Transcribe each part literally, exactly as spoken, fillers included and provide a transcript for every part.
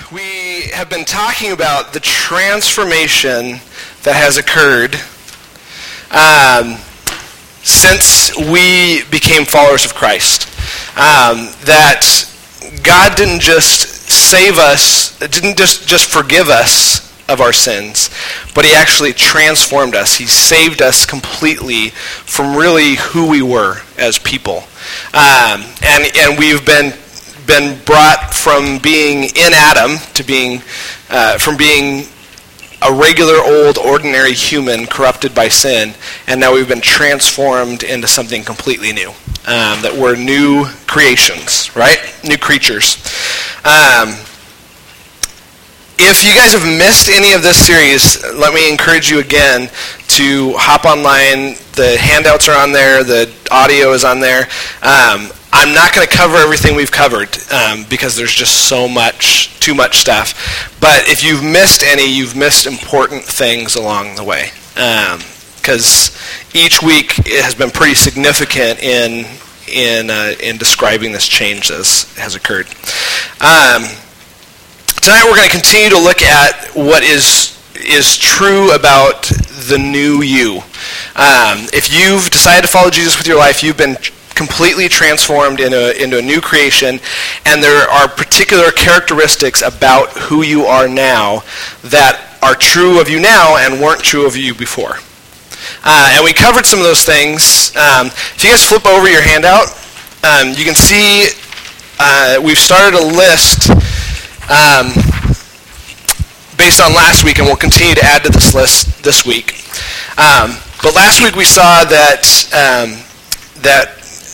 we have been talking about the transformation that has occurred um, since we became followers of Christ. Um, that God didn't just save us, didn't just, just forgive us of our sins, but he actually transformed us. He saved us completely from really who we were as people. Um, and, and we've been been brought from being in Adam to being, uh, from being a regular old ordinary human corrupted by sin, and now we've been transformed into something completely new. Um, that we're new creations, right? New creatures. Um, if you guys have missed any of this series, let me encourage you again to hop online. The handouts are on there. The audio is on there. Um, I'm not going to cover everything we've covered um, because there's just so much, too much stuff. But if you've missed any, you've missed important things along the way. Because um, each week it has been pretty significant in in uh, in describing this change that has occurred. Um, tonight we're going to continue to look at what is is true about the new you. Um, if you've decided to follow Jesus with your life, you've been completely transformed into, into a new creation, and there are particular characteristics about who you are now that are true of you now and weren't true of you before. Uh, and we covered some of those things. Um, if you guys flip over your handout, um, you can see uh, we've started a list um, based on last week, and we'll continue to add to this list this week. Um, but last week we saw that um, that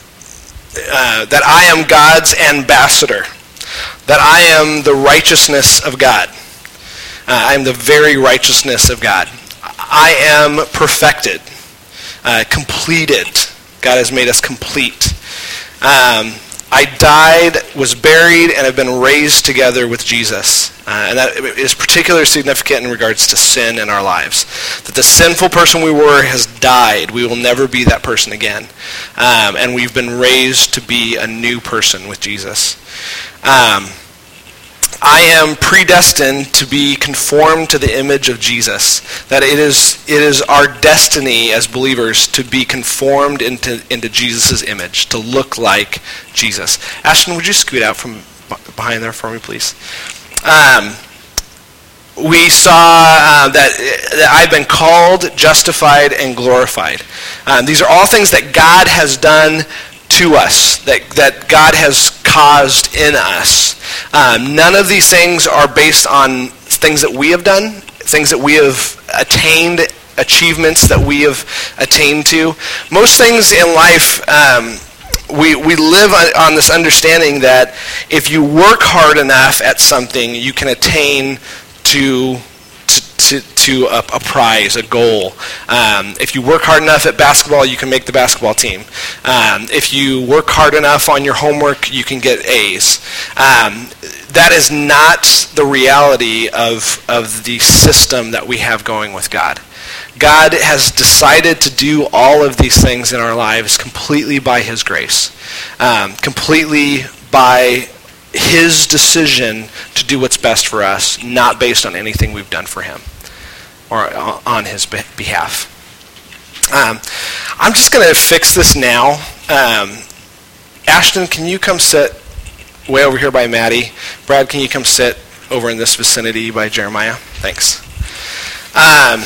uh, that I am God's ambassador, that I am the righteousness of God. Uh, I am the very righteousness of God. I am perfected, uh, completed. God has made us complete. Um, I died, was buried, and have been raised together with Jesus. Uh, and that is particularly significant in regards to sin in our lives. That the sinful person we were has died. We will never be that person again. Um, and we've been raised to be a new person with Jesus. Um, I am predestined to be conformed to the image of Jesus. That it is it is our destiny as believers to be conformed into, into Jesus' image, to look like Jesus. Ashton, would you scoot out from behind there for me, please? Um, we saw uh, that, that I've been called, justified, and glorified. Um, these are all things that God has done to us, that, that God has caused in us. Um, none of these things are based on things that we have done, things that we have attained, achievements that we have attained to. Most things in life, um, we we live on, on this understanding that if you work hard enough at something, you can attain to to, to a, a prize, a goal. Um, if you work hard enough at basketball, you can make the basketball team. Um, if you work hard enough on your homework, you can get A's. Um, that is not the reality of, of the system that we have going with God. God has decided to do all of these things in our lives completely by his grace, um, completely by his decision to do what's best for us, not based on anything we've done for him or on his behalf. Um, I'm just going to fix this now. Um, Ashton, can you come sit way over here by Maddie? Brad, can you come sit over in this vicinity by Jeremiah? Thanks. Um,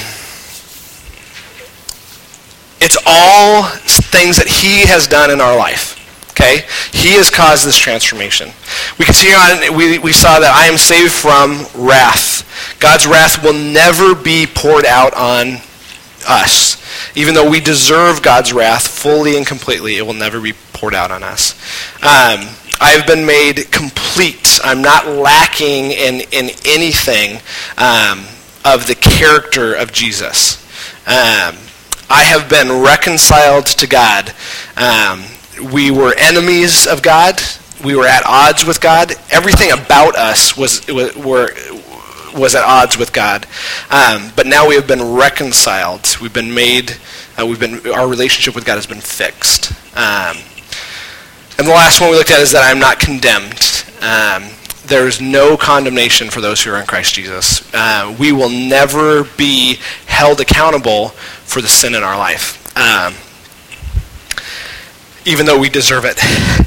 it's all things that he has done in our life. Okay? He has caused this transformation. We continue on, we, we saw that I am saved from wrath. God's wrath will never be poured out on us. Even though we deserve God's wrath fully and completely, it will never be poured out on us. Um, I have been made complete. I'm not lacking in, in anything um, of the character of Jesus. Um, I have been reconciled to God. Um, We were enemies of God. We were at odds with God. Everything about us was was, were, was at odds with God. Um, but now we have been reconciled. We've been made. Uh, we've been. Our relationship with God has been fixed. Um, and the last one we looked at is that I am not condemned. Um, there is no condemnation for those who are in Christ Jesus. Uh, we will never be held accountable for the sin in our life, um, even though we deserve it.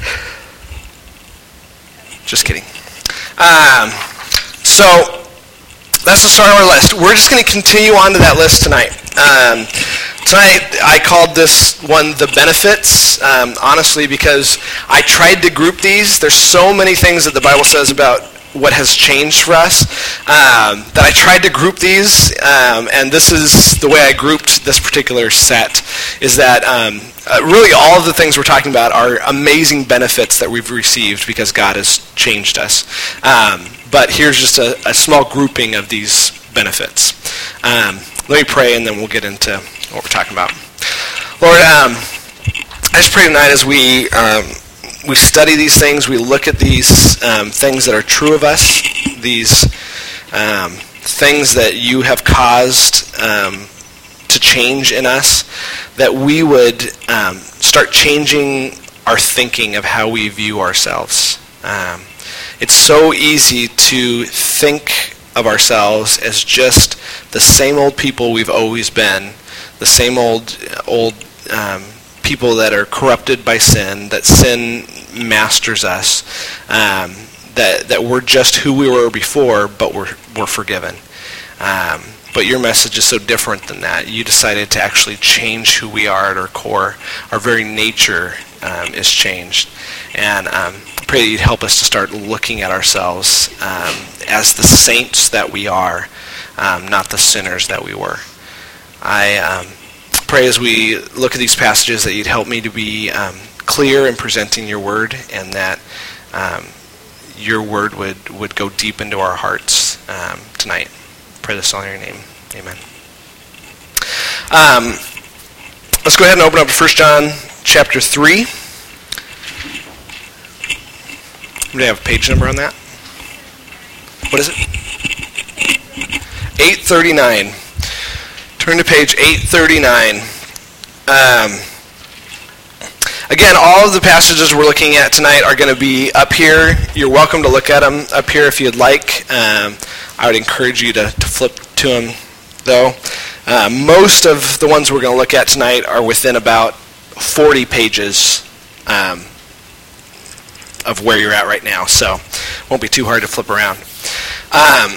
Just kidding. Um, so that's the start of our list. We're just going to continue on to that list tonight. Um, tonight I called this one the benefits, um, honestly, because I tried to group these. There's so many things that the Bible says about what has changed for us um, that I tried to group these, um, and this is the way I grouped this particular set, is that um, uh, really all of the things we're talking about are amazing benefits that we've received because God has changed us. Um, but here's just a, a small grouping of these benefits. Um, let me pray, and then we'll get into what we're talking about. Lord, um, I just pray tonight as we um, we study these things, we look at these um, things that are true of us, these um, things that you have caused um, to change in us, that we would um, start changing our thinking of how we view ourselves. Um, it's so easy to think of ourselves as just the same old people we've always been, the same old old um, people that are corrupted by sin, that sin masters us, um, that that we're just who we were before, but we're we're forgiven. Um, but your message is so different than that. You decided to actually change who we are at our core. Our very nature um, is changed. And um, I pray that you'd help us to start looking at ourselves um, as the saints that we are, um, not the sinners that we were. I um, pray as we look at these passages that you'd help me to be um, clear in presenting your word, and that um, your word would, would go deep into our hearts um, tonight. Pray this all in your name. Amen. Um, let's go ahead and open up to First John chapter three. Do you have a page number on that? What is it? eight thirty-nine. Turn to page eight thirty-nine. Um, again, all of the passages we're looking at tonight are going to be up here. You're welcome to look at them up here if you'd like. Um, I would encourage you to, to flip to them, though. Uh, most of the ones we're going to look at tonight are within about forty pages um, of where you're at right now, so it won't be too hard to flip around. Um,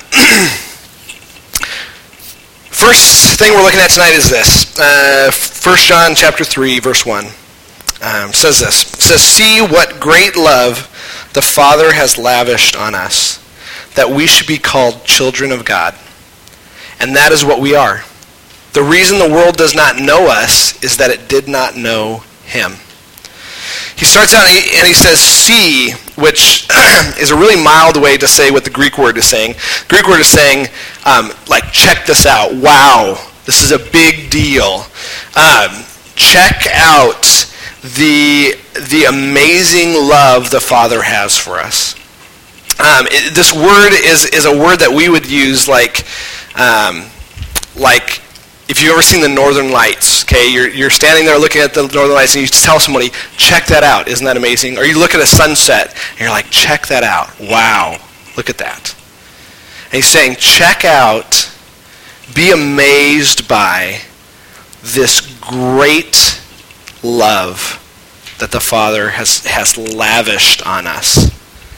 first thing we're looking at tonight is this. Uh, First John chapter three, verse one um, says this. It says, "See what great love the Father has lavished on us, that we should be called children of God. And that is what we are. The reason the world does not know us is that it did not know him." He starts out and he, and he says, "see," which is a really mild way to say what the Greek word is saying. The Greek word is saying, um, like, check this out. Wow, this is a big deal. Um, check out the, the amazing love the Father has for us. Um, it, this word is, is a word that we would use like, um, like if you've ever seen the Northern Lights, okay, you're, you're standing there looking at the Northern Lights and you tell somebody, check that out, isn't that amazing? Or you look at a sunset and you're like, check that out, wow, look at that. And he's saying, check out, be amazed by this great love that the Father has, has lavished on us.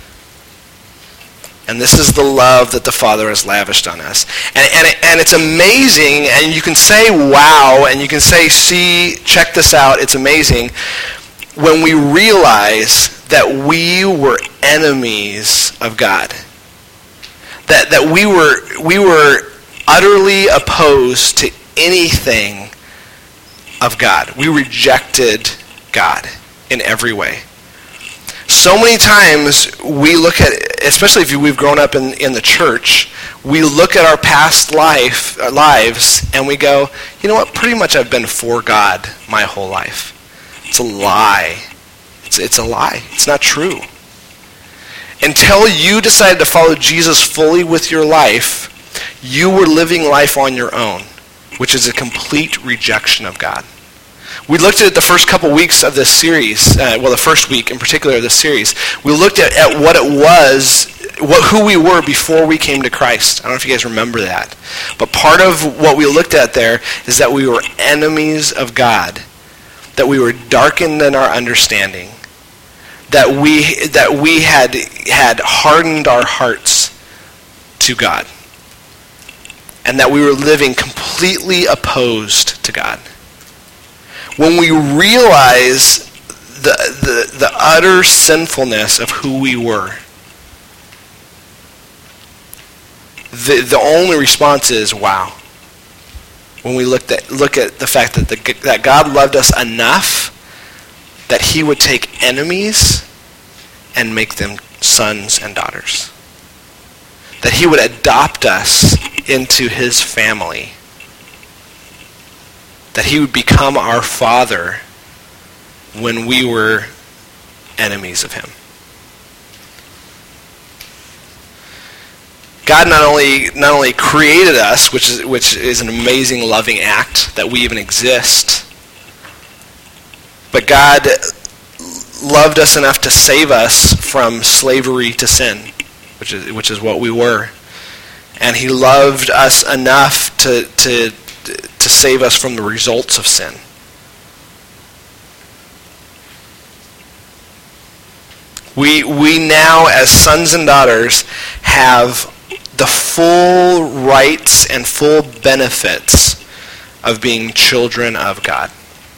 And this is the love that the Father has lavished on us. And, and, it, and it's amazing, and you can say, wow, and you can say, see, check this out, it's amazing, when we realize that we were enemies of God. That, that we were, we were utterly opposed to anything of God. We rejected God in every way. So many times we look at, especially if we've grown up in, in the church, we look at our past life, our lives, and we go, you know what, pretty much I've been for God my whole life. It's a lie. It's, it's a lie. It's not true. Until you decided to follow Jesus fully with your life, you were living life on your own, which is a complete rejection of God. We looked at it the first couple weeks of this series, uh, well, the first week in particular of this series. We looked at, at what it was, what who we were before we came to Christ. I don't know if you guys remember that. But part of what we looked at there is that we were enemies of God, that we were darkened in our understanding, that we that we had had hardened our hearts to God, and that we were living completely opposed to God. When we realize the, the, the utter sinfulness of who we were, the, the only response is, wow. When we look at, look at the fact that, the, that God loved us enough that he would take enemies and make them sons and daughters. That he would adopt us into his family. That he would become our father when we were enemies of him. God not only not only created us, which is which is an amazing loving act that we even exist, but God loved us enough to save us from slavery to sin, which is which is what we were. And he loved us enough to to to save us from the results of sin. We we now, as sons and daughters, have the full rights and full benefits of being children of God.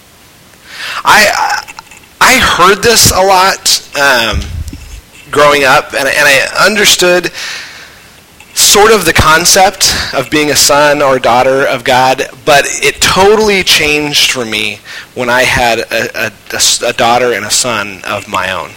I I heard this a lot um, growing up, and, and I understood sort of the concept of being a son or daughter of God, but it totally changed for me when I had a, a, a daughter and a son of my own.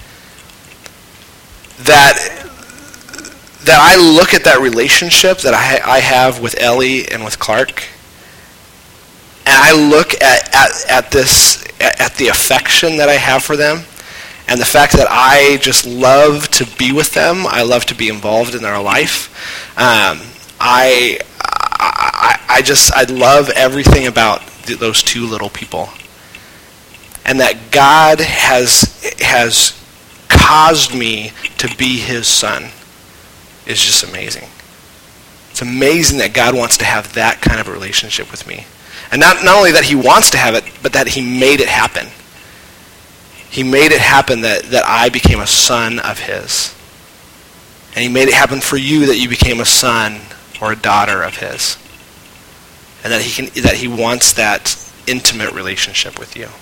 That that I look at that relationship that I, I have with Ellie and with Clark, and I look at, at, at this, at, at the affection that I have for them, and the fact that I just love to be with them, I love to be involved in their life. Um, I, I, I just, I love everything about th- those two little people. And that God has, has caused me to be his son is just amazing. It's amazing that God wants to have that kind of a relationship with me. And not, not only that he wants to have it, but that he made it happen. He made it happen that, that I became a son of his. And he made it happen for you that you became a son or a daughter of his. And that he can that he wants that intimate relationship with you.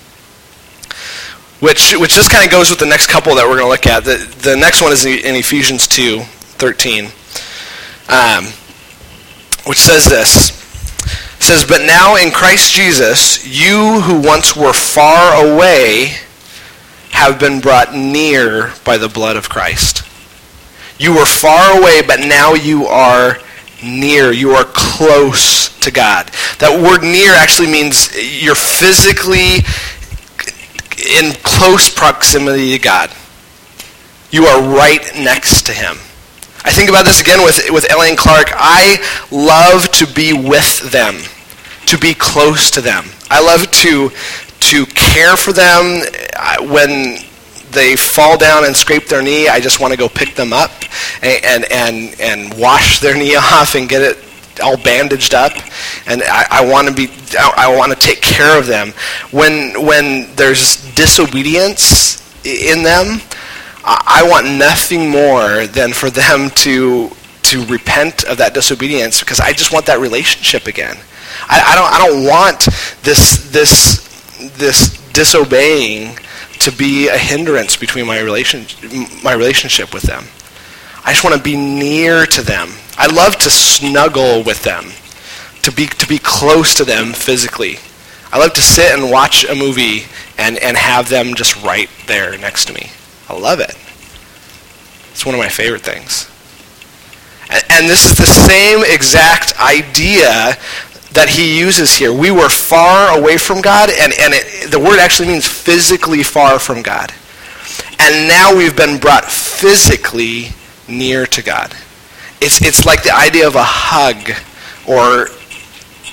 Which which just kind of goes with the next couple that we're going to look at. The, the next one is in Ephesians two thirteen, um, which says this. It says, "But now in Christ Jesus, you who once were far away have been brought near by the blood of Christ." You were far away, but now you are near. You are close to God. That word near actually means you're physically in close proximity to God. You are right next to him. I think about this again with, with Ellie and Clark. I love to be with them, to be close to them. I love to to care for them. When they fall down and scrape their knee, I just want to go pick them up and and, and wash their knee off and get it all bandaged up. And I, I want to be I want to take care of them. When when there's disobedience in them, I want nothing more than for them to to repent of that disobedience, because I just want that relationship again. I, I don't I don't want this this this disobeying to be a hindrance between my relation my relationship with them. I just want to be near to them. I love to snuggle with them, to be to be close to them physically. I love to sit and watch a movie and, and have them just right there next to me. I love it. It's one of my favorite things. And, and this is the same exact idea that he uses here. We were far away from God, and, and it, the word actually means physically far from God. And now we've been brought physically near to God. It's it's like the idea of a hug, or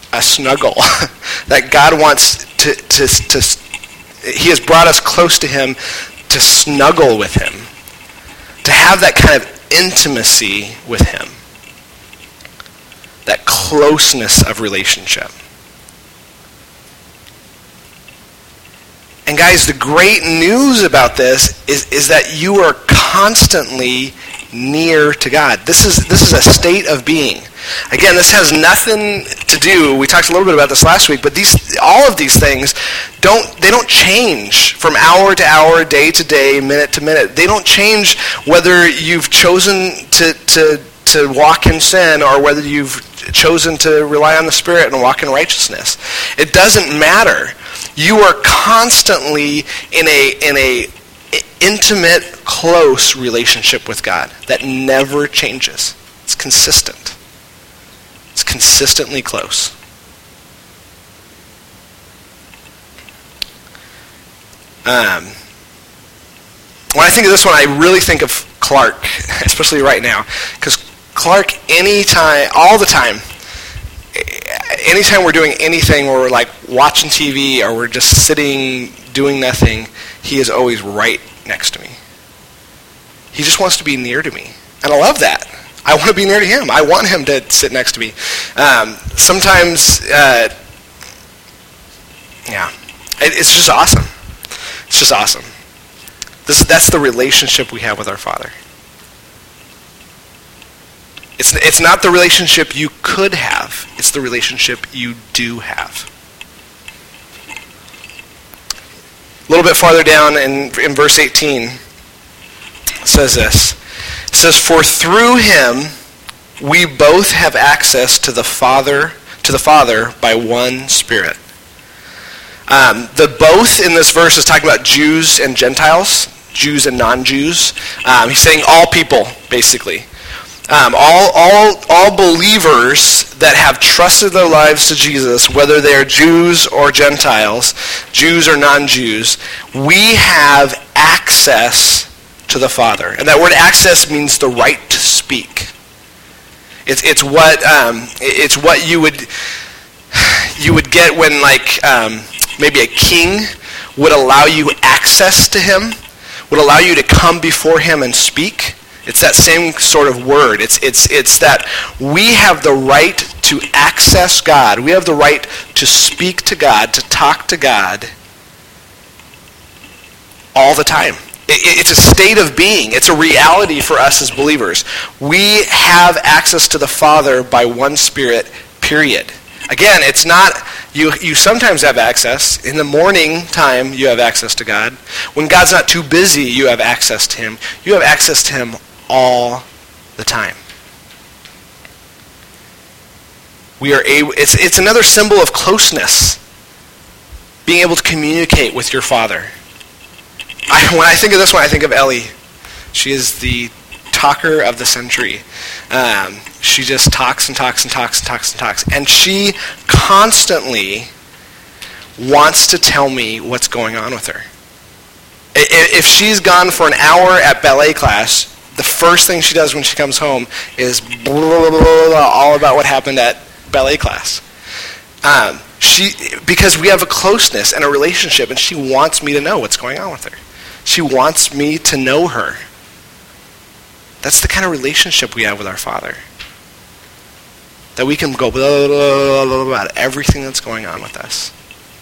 a snuggle, that God wants to, to, to, he has brought us close to him to snuggle with him, to have that kind of intimacy with him, that closeness of relationship. And guys, the great news about this is, is that you are constantly near to God. This is this is a state of being. Again, this has nothing to do, we talked a little bit about this last week, but these all of these things don't they don't change from hour to hour, day to day, minute to minute. They don't change whether you've chosen to to to walk in sin or whether you've chosen to rely on the Spirit and walk in righteousness. It doesn't matter. You are constantly in a in a intimate, close relationship with God that never changes. It's consistent. It's consistently close. Um, when I think of this one, I really think of Clark, especially right now, because Clark, anytime, all the time, anytime we're doing anything where we're like watching T V or we're just sitting doing nothing, he is always right next to me. He just wants to be near to me. And I love that. I want to be near to him. I want him to sit next to me. Um, sometimes, uh, yeah, it, it's just awesome. It's just awesome. This, that's the relationship we have with our Father. It's, it's not the relationship you could have. It's the relationship you do have. A little bit farther down in, in verse eighteen, it says this. It says, "For through him we both have access to the Father, to the Father by one Spirit." Um, the both in this verse is talking about Jews and Gentiles, Jews and non-Jews. Um, he's saying all people, basically. Um, all, all, all believers that have trusted their lives to Jesus, whether they're Jews or Gentiles, Jews or non-Jews, we have access to the Father. And that word access means the right to speak. It's, it's what um, it's what you would you would get when like um, maybe a king would allow you access to him, would allow you to come before him and speak. It's that same sort of word. It's it's it's that we have the right to access God. We have the right to speak to God, to talk to God all the time. It, it's a state of being. It's a reality for us as believers. We have access to the Father by one Spirit, period. Again, it's not, you you sometimes have access. In the morning time, you have access to God. When God's not too busy, you have access to him. You have access to him all the time. We are able, it's, it's another symbol of closeness, being able to communicate with your Father. I, when I think of this one, I think of Ellie. She is the talker of the century. Um, she just talks and talks and talks and talks and talks. And she constantly wants to tell me what's going on with her. If she's gone for an hour at ballet class, the first thing she does when she comes home is blah, blah, blah, blah, all about what happened at ballet class. Um, she, because we have a closeness and a relationship, and she wants me to know what's going on with her. She wants me to know her. That's the kind of relationship we have with our Father. That we can go blah, blah, blah, blah, blah, about everything that's going on with us.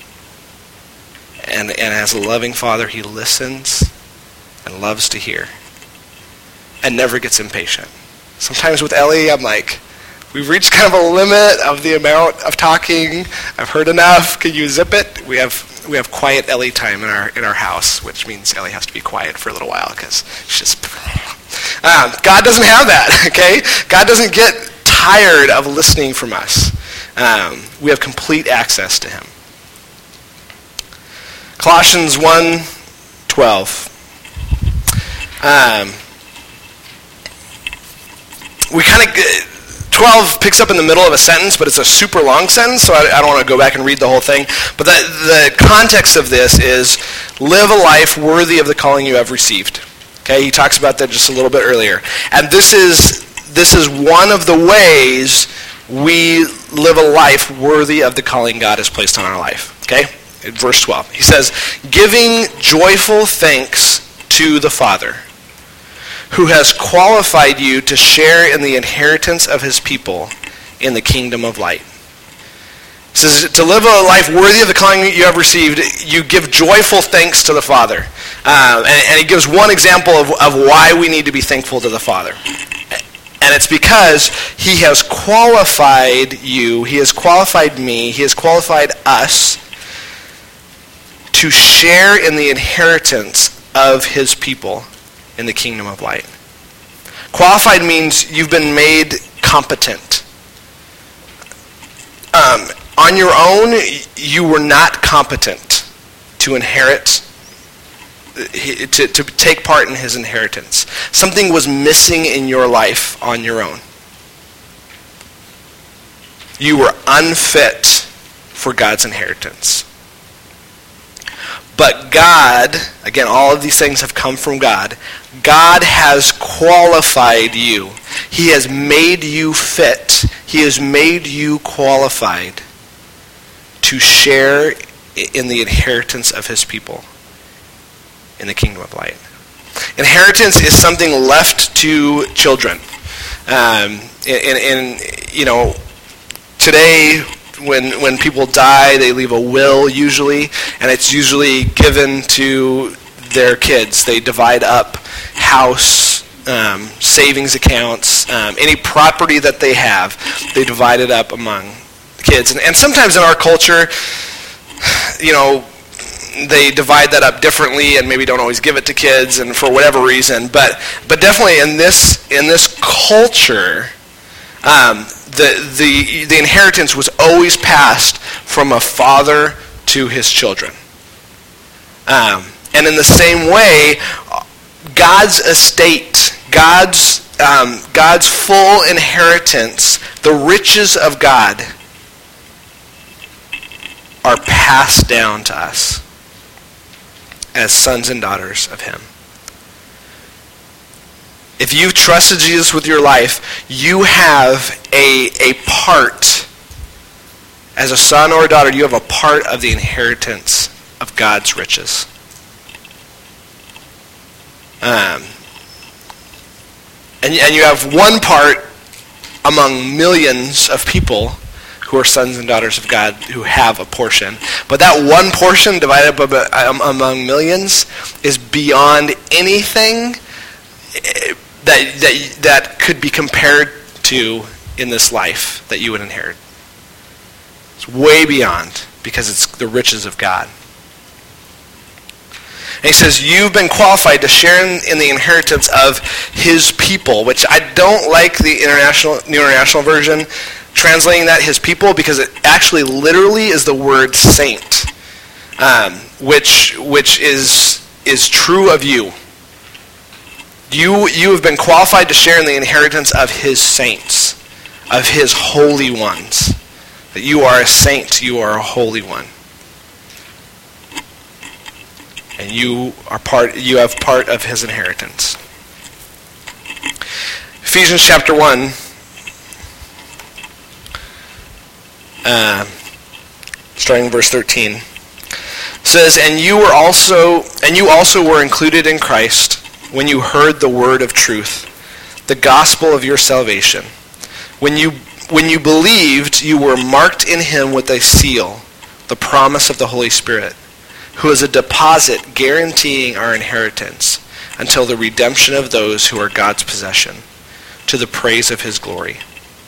And, and as a loving Father, he listens and loves to hear. And never gets impatient. Sometimes with Ellie, I'm like, we've reached kind of a limit of the amount of talking. I've heard enough. Can you zip it? We have we have quiet Ellie time in our in our house, which means Ellie has to be quiet for a little while because she's just. Um, God doesn't have that. Okay, God doesn't get tired of listening from us. Um, we have complete access to him. Colossians one twelve. Um, we kind of, twelve picks up in the middle of a sentence, but it's a super long sentence, so I, I don't want to go back and read the whole thing. But the, the context of this is, live a life worthy of the calling you have received. Okay, he talks about that just a little bit earlier. And this is this is one of the ways we live a life worthy of the calling God has placed on our life. Okay? In verse twelve. He says, giving joyful thanks to the Father, who has qualified you to share in the inheritance of his people in the kingdom of light. It says, to live a life worthy of the calling you have received, you give joyful thanks to the Father. Uh, and, and he gives one example of, of why we need to be thankful to the Father. And it's because he has qualified you, he has qualified me, he has qualified us to share in the inheritance of his people in the kingdom of light. Qualified means you've been made competent. Um, on your own, you were not competent to inherit, to, to take part in his inheritance. Something was missing in your life on your own. You were unfit for God's inheritance. But God, again, all of these things have come from God. God has qualified you. He has made you fit. He has made you qualified to share in the inheritance of his people in the kingdom of light. Inheritance is something left to children. Um, and, and, you know, today, when when people die, they leave a will usually, and it's usually given to their kids. They divide up house, um, savings accounts, um, any property that they have, they divide it up among kids. And, and sometimes in our culture, you know, they divide that up differently and maybe don't always give it to kids, and for whatever reason. But but definitely in this in this culture, um, the the the inheritance was always passed from a father to his children. Um, and in the same way, God's estate, God's um, God's full inheritance, the riches of God, are passed down to us as sons and daughters of him. If you've trusted Jesus with your life, you have a, a part, as a son or a daughter, you have a part of the inheritance of God's riches. Um, and, and you have one part among millions of people who are sons and daughters of God who have a portion. But that one portion divided up among millions is beyond anything that, that, that could be compared to in this life that you would inherit. It's way beyond, because it's the riches of God. And he says, you've been qualified to share in, in the inheritance of his people, which I don't like the international New International Version translating that his people, because it actually literally is the word saint, um, which which is is true of you. You you have been qualified to share in the inheritance of his saints, of his holy ones. That you are a saint, you are a holy one. And you are part you have part of his inheritance. Ephesians chapter one, uh, starting in verse thirteen, says, And you were also and you also were included in Christ when you heard the word of truth, the gospel of your salvation. When you when you believed, you were marked in him with a seal, the promise of the Holy Spirit, who is a deposit guaranteeing our inheritance until the redemption of those who are God's possession, to the praise of his glory.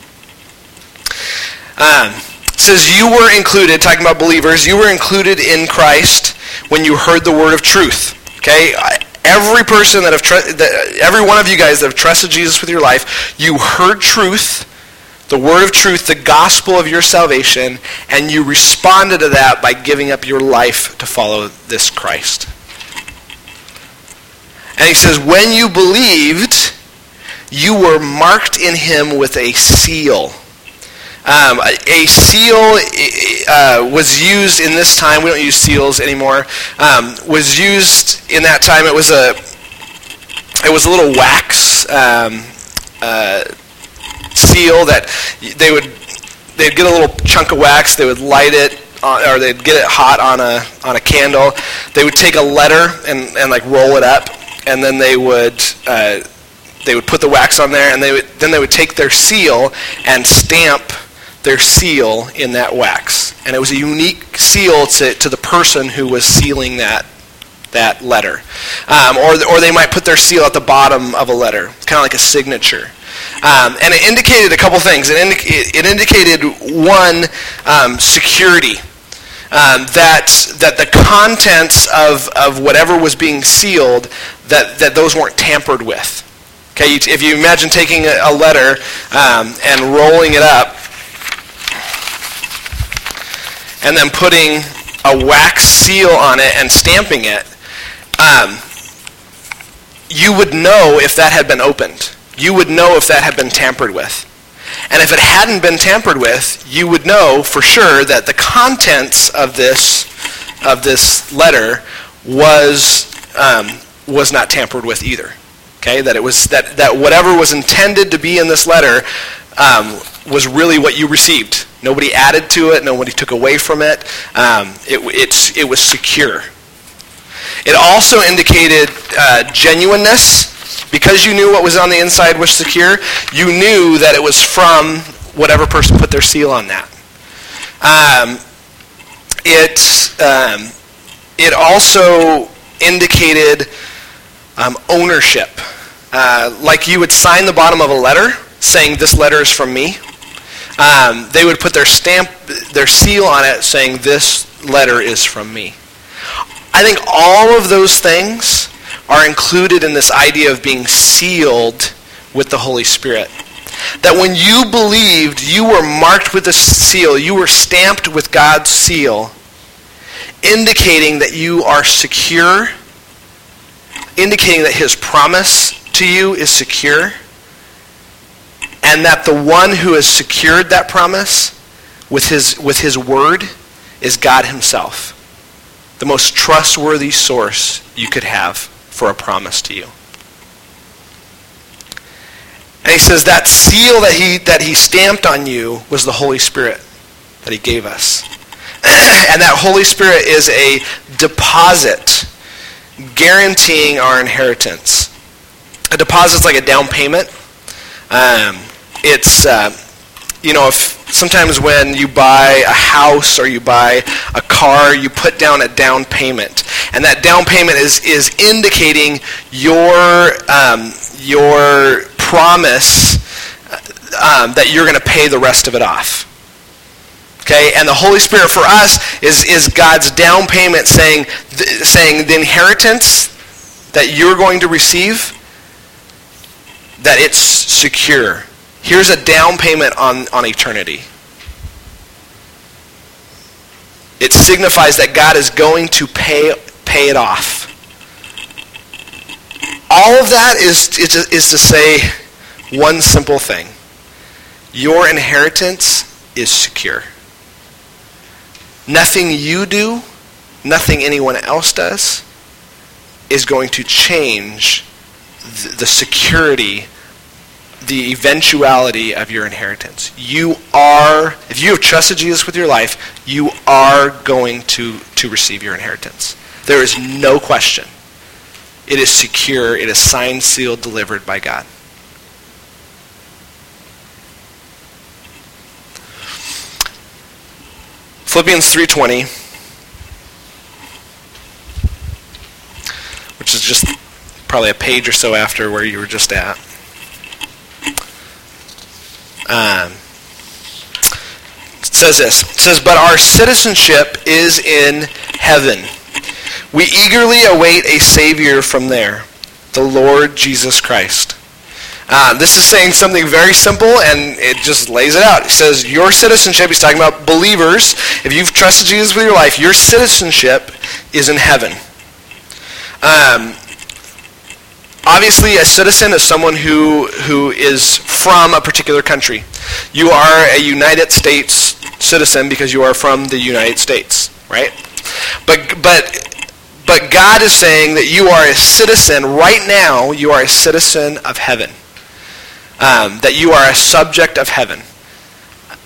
Um, it says you were included, talking about believers, you were included in Christ when you heard the word of truth. Okay? Every person that have, tr- that, every one of you guys that have trusted Jesus with your life, you heard truth, the word of truth, the gospel of your salvation, and you responded to that by giving up your life to follow this Christ. And he says, when you believed, you were marked in him with a seal. Um, a seal uh, was used in this time. We don't use seals anymore. Um, was used in that time. It was a it was a little wax um, uh, seal that they would they'd get a little chunk of wax, they would light it, on, or they'd get it hot on a on a candle. They would take a letter and, and like roll it up, and then they would uh, they would put the wax on there, and they would then they would take their seal and stamp their seal in that wax. And it was a unique seal to, to the person who was sealing that that letter. Um, or, or they might put their seal at the bottom of a letter, kind of like a signature. Um, and it indicated a couple things. It, indi- it indicated, one, um, security. Um, that that the contents of, of whatever was being sealed, that, that those weren't tampered with. Okay, if you imagine taking a, a letter um, and rolling it up, and then putting a wax seal on it and stamping it, um, you would know if that had been opened. You would know if that had been tampered with. And if it hadn't been tampered with, you would know for sure that the contents of this of this letter was um, was not tampered with either. Okay, that it was that, that whatever was intended to be in this letter um, was really what you received. Nobody added to it. Nobody took away from it. Um, it, it's, it was secure. It also indicated uh, genuineness. Because you knew what was on the inside was secure, you knew that it was from whatever person put their seal on that. Um, it, um, it also indicated um, ownership. Uh, like you would sign the bottom of a letter saying, "This letter is from me." Um, they would put their stamp, their seal on it saying, "This letter is from me." I think all of those things are included in this idea of being sealed with the Holy Spirit. That when you believed, you were marked with a seal, you were stamped with God's seal, indicating that you are secure, indicating that his promise to you is secure, and that the one who has secured that promise with his, with his word is God himself, the most trustworthy source you could have for a promise to you. And he says that seal that he that he stamped on you was the Holy Spirit that he gave us. And that Holy Spirit is a deposit guaranteeing our inheritance. A deposit's like a down payment. Um, it's, uh, you know, if sometimes when you buy a house or you buy a car, you put down a down payment. And that down payment is, is indicating your, um, your promise um, that you're going to pay the rest of it off. Okay? And the Holy Spirit for us is, is God's down payment saying, th- saying the inheritance that you're going to receive, that it's secure. Here's a down payment on, on eternity. It signifies that God is going to pay pay it off. All of that is, is, is to say one simple thing. Your inheritance is secure. Nothing you do, nothing anyone else does, is going to change the, the security, the eventuality of your inheritance. You are, if you have trusted Jesus with your life, you are going to, to receive your inheritance. There is no question. It is secure. It is signed, sealed, delivered by God. Philippians three twenty, which is just probably a page or so after where you were just at. Um, it says this. It says, "But our citizenship is in heaven. We eagerly await a Savior from there, the Lord Jesus Christ." Uh, this is saying something very simple, and it just lays it out. It says, your citizenship, he's talking about believers. If you've trusted Jesus with your life, your citizenship is in heaven. Um, obviously, a citizen is someone who, who is from a particular country. You are a United States citizen because you are from the United States, right? But but but God is saying that you are a citizen right now. You are a citizen of heaven. Um, that you are a subject of heaven.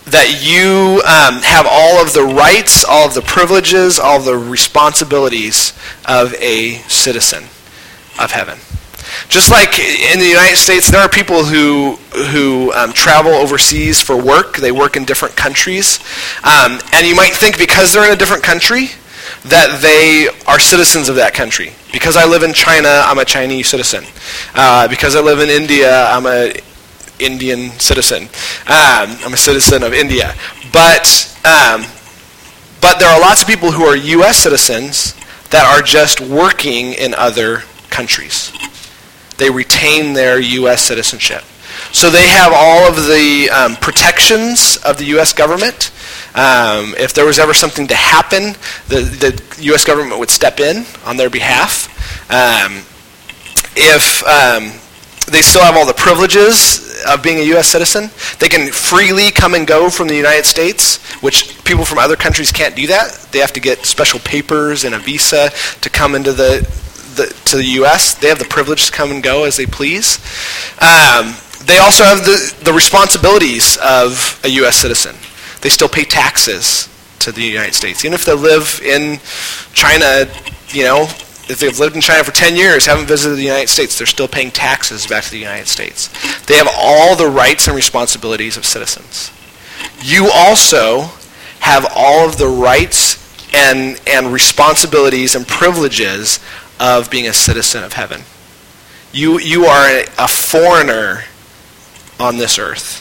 that you um, have all of the rights, all of the privileges, all of the responsibilities of a citizen of heaven. Just like in the United States, there are people who who um, travel overseas for work. They work in different countries. Um, and you might think because they're in a different country that they are citizens of that country. Because I live in China, I'm a Chinese citizen. Uh, because I live in India, I'm a Indian citizen. Um, I'm a citizen of India. But um, but there are lots of people who are U S citizens that are just working in other countries. They retain their U S citizenship. So they have all of the um, protections of the U S government. Um, if there was ever something to happen, the, the U S government would step in on their behalf. Um, if um, they still have all the privileges of being a U S citizen, they can freely come and go from the United States, which people from other countries can't do that. They have to get special papers and a visa to come into the The, to the U S. They have the privilege to come and go as they please. Um, they also have the, the responsibilities of a U S citizen. They still pay taxes to the United States. Even if they live in China, you know, if they've lived in China for ten years, haven't visited the United States, they're still paying taxes back to the United States. They have all the rights and responsibilities of citizens. You also have all of the rights and, and responsibilities and privileges of being a citizen of heaven. You you are a, a foreigner on this earth.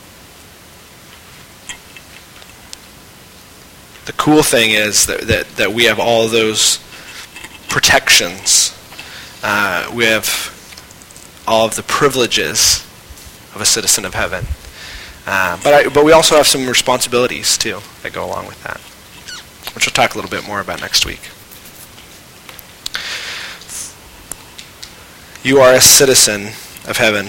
The cool thing is that that, that we have all of those protections. Uh, we have all of the privileges of a citizen of heaven. Uh, but I, but we also have some responsibilities too that go along with that, which we'll talk a little bit more about next week. You are a citizen of heaven.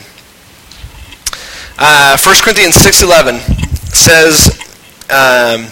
Uh, First Corinthians six eleven says, um,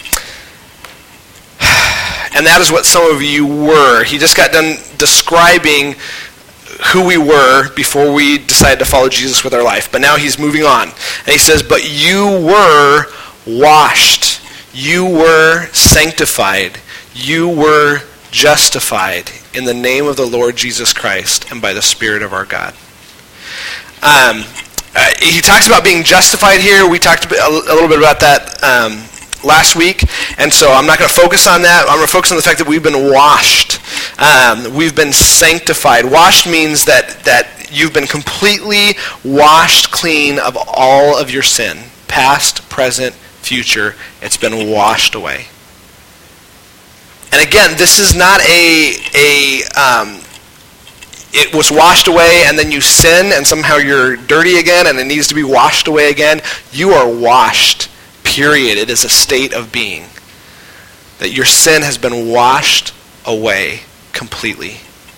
and that is what some of you were. He just got done describing who we were before we decided to follow Jesus with our life. But now he's moving on. And he says, but you were washed. You were sanctified. You were justified in the name of the Lord Jesus Christ and by the Spirit of our God. Um, uh, he talks about being justified here. We talked a, bit, a little bit about that um, last week, and so I'm not going to focus on that. I'm going to focus on the fact that we've been washed. Um, we've been sanctified. Washed means that, that you've been completely washed clean of all of your sin. Past, present, future. It's been washed away. And again, this is not a, a um, it was washed away and then you sin and somehow you're dirty again and it needs to be washed away again. You are washed, period. It is a state of being. That your sin has been washed away completely.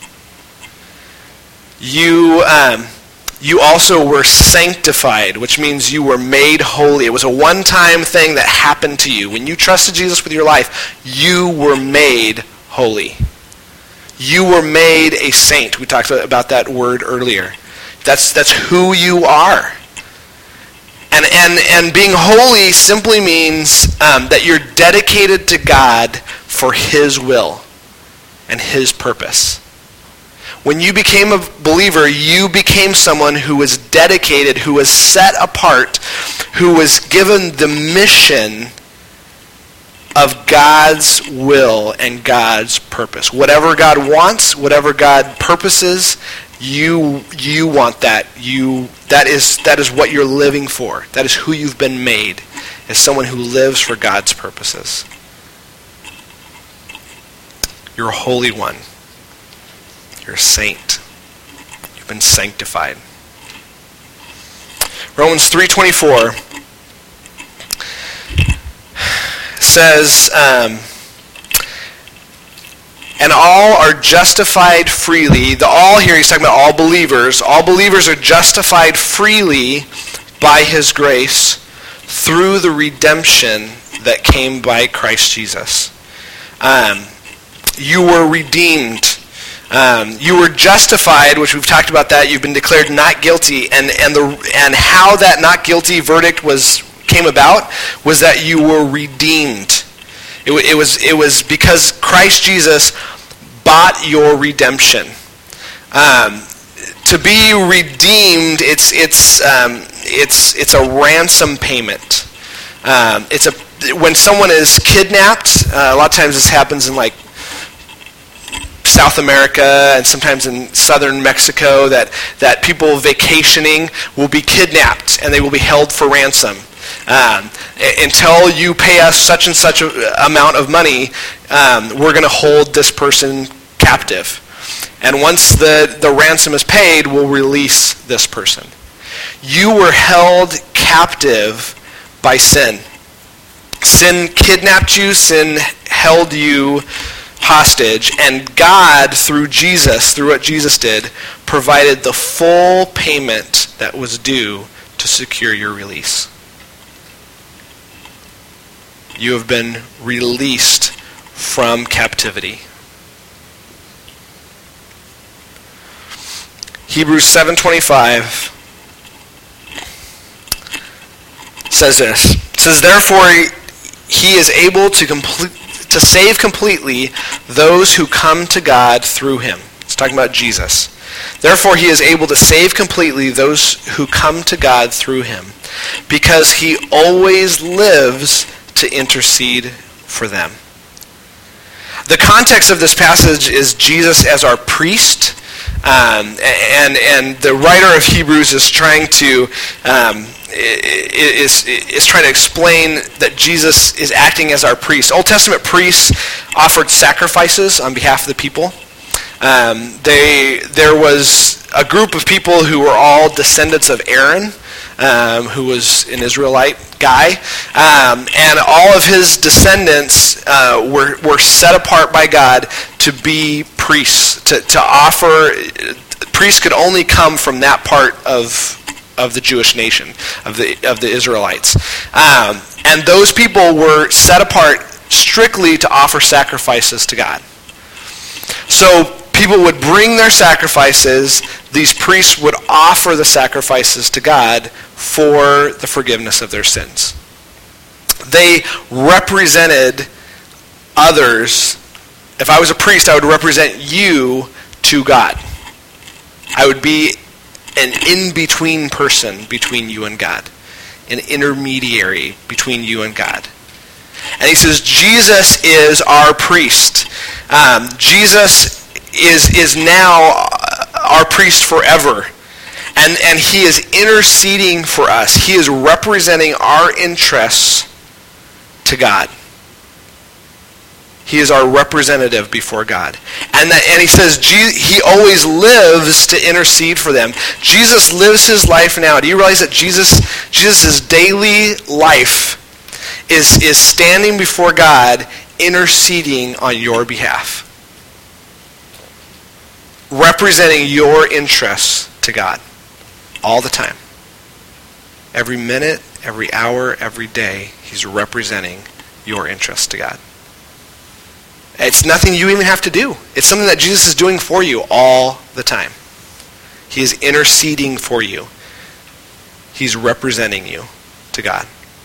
You... Um, You also were sanctified, which means you were made holy. It was a one-time thing that happened to you. When you trusted Jesus with your life, you were made holy. You were made a saint. We talked about that word earlier. That's that's who you are. And and and being holy simply means um, that you're dedicated to God for His will and His purpose. When you became a believer, you became someone who was dedicated, who was set apart, who was given the mission of God's will and God's purpose. Whatever God wants, whatever God purposes, you you want that. You that is that is what you're living for. That is who you've been made, as someone who lives for God's purposes. You're a holy one. You're a saint. You've been sanctified. Romans three twenty-four says, um, and all are justified freely. The all here, he's talking about all believers. All believers are justified freely by His grace through the redemption that came by Christ Jesus. Um, you were redeemed. Um, you were justified, which we've talked about that. You've been declared not guilty, and and the and how that not guilty verdict was came about was that you were redeemed. It, it was it was because Christ Jesus bought your redemption. Um, to be redeemed, it's it's um, it's it's a ransom payment. Um, it's a when someone is kidnapped. Uh, a lot of times this happens in like South America and sometimes in southern Mexico. That that people vacationing will be kidnapped and they will be held for ransom. Um, until you pay us such and such a amount of money, um, we're going to hold this person captive. And once the, the ransom is paid, we'll release this person. You were held captive by sin. Sin kidnapped you, sin held you hostage, and God, through Jesus, through what Jesus did, provided the full payment that was due to secure your release. You have been released from captivity. Hebrews seven twenty-five says this. It says, therefore he is able to complete to save completely those who come to God through him. It's talking about Jesus. Therefore he is able to save completely those who come to God through him, because he always lives to intercede for them. The context of this passage is Jesus as our priest, um, and and the writer of Hebrews is trying to um, is is trying to explain that Jesus is acting as our priest. Old Testament priests offered sacrifices on behalf of the people. Um, they there was a group of people who were all descendants of Aaron, um, who was an Israelite guy, um, and all of his descendants uh, were were set apart by God to be priests, to to offer. Priests could only come from that part of of the Jewish nation, of the of the Israelites, um, and those people were set apart strictly to offer sacrifices to God. So people would bring their sacrifices. These priests would offer the sacrifices to God for the forgiveness of their sins. They represented others. If I was a priest, I would represent you to God. I would be an in-between person between you and God, an intermediary between you and God. And he says, Jesus is our priest. Um, Jesus is is now our priest forever. And, and he is interceding for us. He is representing our interests to God. He is our representative before God. And that, and he says he always lives to intercede for them. Jesus lives his life now. Do you realize that Jesus Jesus' daily life is, is standing before God, interceding on your behalf, representing your interests to God all the time. Every minute, every hour, every day, he's representing your interests to God. It's nothing you even have to do. It's something that Jesus is doing for you all the time. He is interceding for you. He's representing you to God.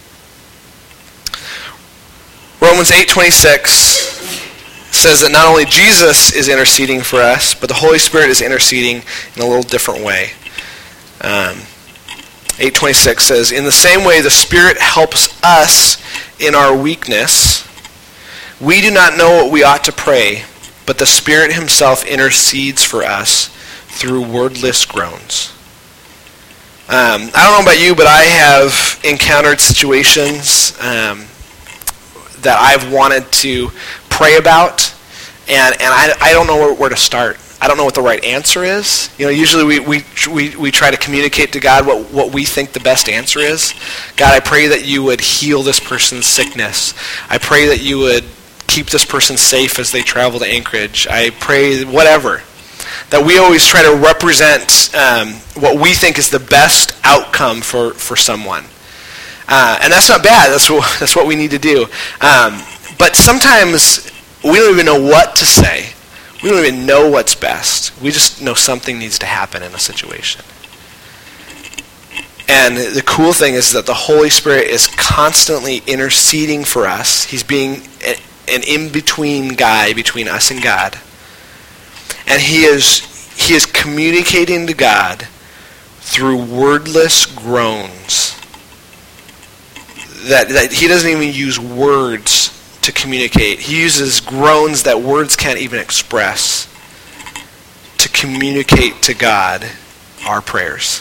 Romans eight twenty-six says that not only Jesus is interceding for us, but the Holy Spirit is interceding in a little different way. Um, eight twenty-six says, in the same way the Spirit helps us in our weakness. We do not know what we ought to pray, but the Spirit himself intercedes for us through wordless groans. Um, I don't know about you, but I have encountered situations um, that I've wanted to pray about, and, and I, I don't know where, where to start. I don't know what the right answer is. You know, usually we, we we we try to communicate to God what, what we think the best answer is. God, I pray that you would heal this person's sickness. I pray that you would keep this person safe as they travel to Anchorage. I pray whatever. That we always try to represent um, what we think is the best outcome for, for someone. Uh, and that's not bad. That's what, that's what we need to do. Um, but sometimes we don't even know what to say. We don't even know what's best. We just know something needs to happen in a situation. And the cool thing is that the Holy Spirit is constantly interceding for us. He's being an in-between guy between us and God. And he is he is communicating to God through wordless groans. That, that he doesn't even use words to communicate. He uses groans that words can't even express to communicate to God our prayers.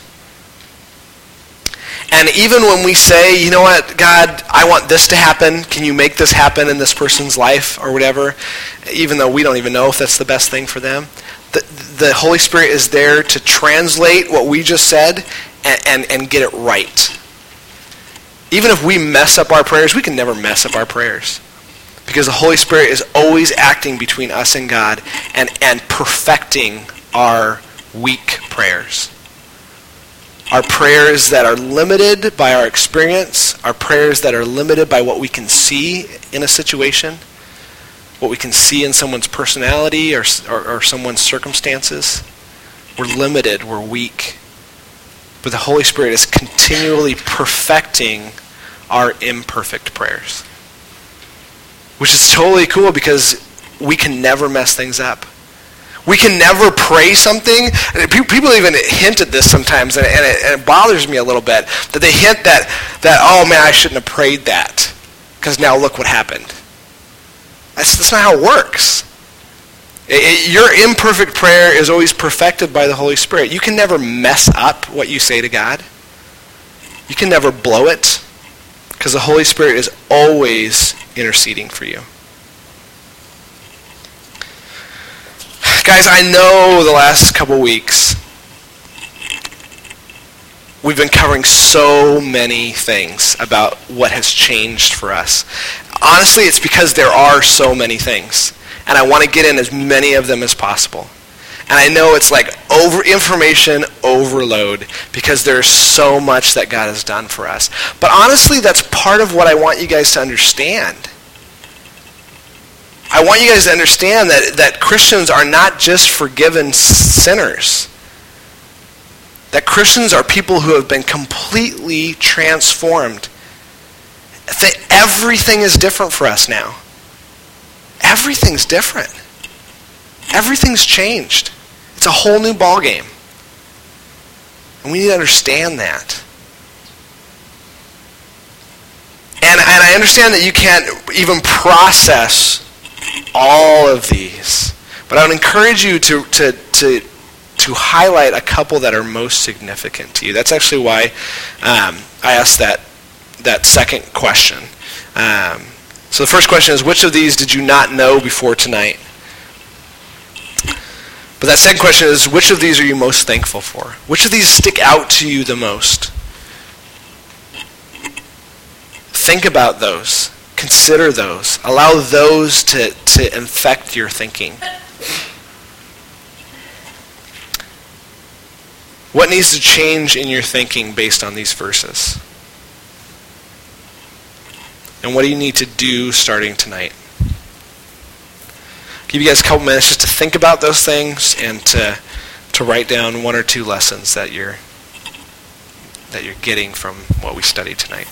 And even when we say, you know what, God, I want this to happen, can you make this happen in this person's life or whatever, even though we don't even know if that's the best thing for them, the, the Holy Spirit is there to translate what we just said and, and, and get it right. Even if we mess up our prayers, we can never mess up our prayers. Because the Holy Spirit is always acting between us and God and, and perfecting our weak prayers. Our prayers that are limited by our experience, our prayers that are limited by what we can see in a situation, what we can see in someone's personality or, or, or someone's circumstances. We're limited, we're weak. But the Holy Spirit is continually perfecting our imperfect prayers. Which is totally cool because we can never mess things up. We can never pray something. People even hint at this sometimes, and it, and it bothers me a little bit, that they hint that, that oh man, I shouldn't have prayed that, because now look what happened. That's, that's not how it works. It, it, your imperfect prayer is always perfected by the Holy Spirit. You can never mess up what you say to God. You can never blow it, because the Holy Spirit is always interceding for you. Guys, I know the last couple weeks we've been covering so many things about what has changed for us. Honestly, it's because there are so many things, and I want to get in as many of them as possible. And I know it's like over information overload because there's so much that God has done for us. But honestly, that's part of what I want you guys to understand. I want you guys to understand that, that Christians are not just forgiven sinners. That Christians are people who have been completely transformed. Everything is different for us now. Everything's different. Everything's changed. It's a whole new ballgame. And we need to understand that. And, and I understand that you can't even process all of these. But I would encourage you to, to, to, to highlight a couple that are most significant to you. That's actually why um, I asked that, that second question. Um, so the first question is, which of these did you not know before tonight? But that second question is, which of these are you most thankful for? Which of these stick out to you the most? Think about those. Consider those. Allow those to, to infect your thinking. What needs to change in your thinking based on these verses? And what do you need to do starting tonight? I'll give you guys a couple minutes just to think about those things and to to write down one or two lessons that you're that you're getting from what we studied tonight.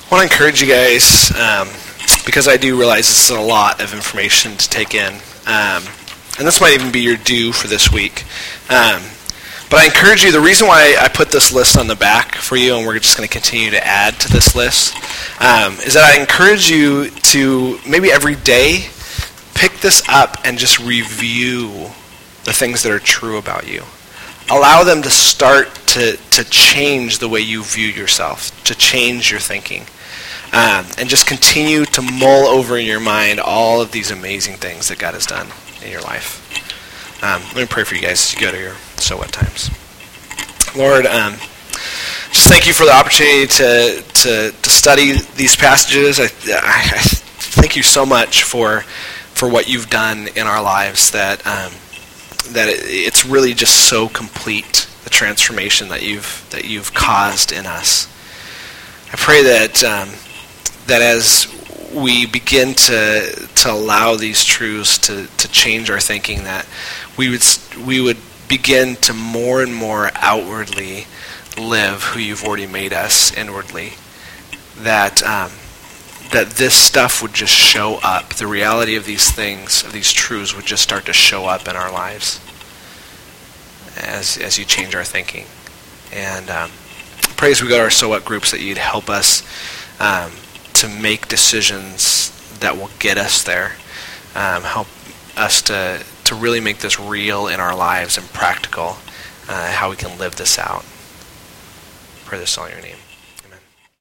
I want to encourage you guys, um, because I do realize this is a lot of information to take in, um, and this might even be your due for this week. Um, but I encourage you, the reason why I put this list on the back for you, and we're just going to continue to add to this list, um, is that I encourage you to maybe every day pick this up and just review the things that are true about you. Allow them to start to, to change the way you view yourself, to change your thinking. Um, and just continue to mull over in your mind all of these amazing things that God has done in your life. Um, let me pray for you guys as you go to your So What times. Lord, um, just thank you for the opportunity to to, to study these passages. I, I, I thank you so much for for what you've done in our lives, that um, that it, it's really just so complete, the transformation that you've that you've caused in us. I pray that um, that as we begin to to allow these truths to, to change our thinking, that we would we would begin to more and more outwardly live who you've already made us inwardly. That um, that this stuff would just show up. The reality of these things, of these truths, would just start to show up in our lives as as you change our thinking. And um, pray as we go to our So What groups that you'd help us um, to make decisions that will get us there. Um, help us to, to really make this real in our lives and practical, uh, how we can live this out. Pray this all in your name.